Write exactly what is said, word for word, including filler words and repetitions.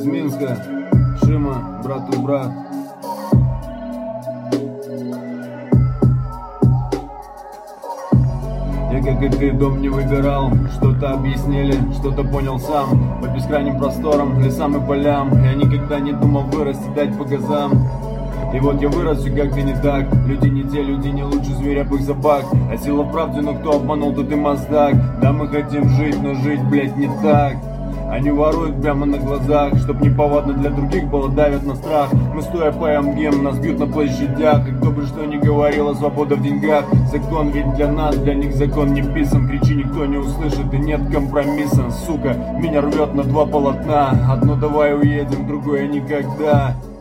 из Минска, Шима, брату брат. Я как и ты дом не выбирал, что-то объяснили, что-то понял сам. По бескрайним просторам, лесам и полям я никогда не думал вырасти, дать по газам. И вот я вырос, все как-то не так. Люди не те, люди не лучше зверябых собак. А сила в правде, но кто обманул, тот и мастак. Да мы хотим жить, но жить, блять, не так. Они воруют прямо на глазах, чтоб неповадно для других было, давят на страх. Мы стоя поем гимн, нас бьют на площадях. И кто бы что ни говорил, а свобода в деньгах. Закон ведь для нас, для них закон не писан. Кричи, никто не услышит и нет компромисса. Сука, меня рвет на два полотна. Одно давай уедем, другое никогда.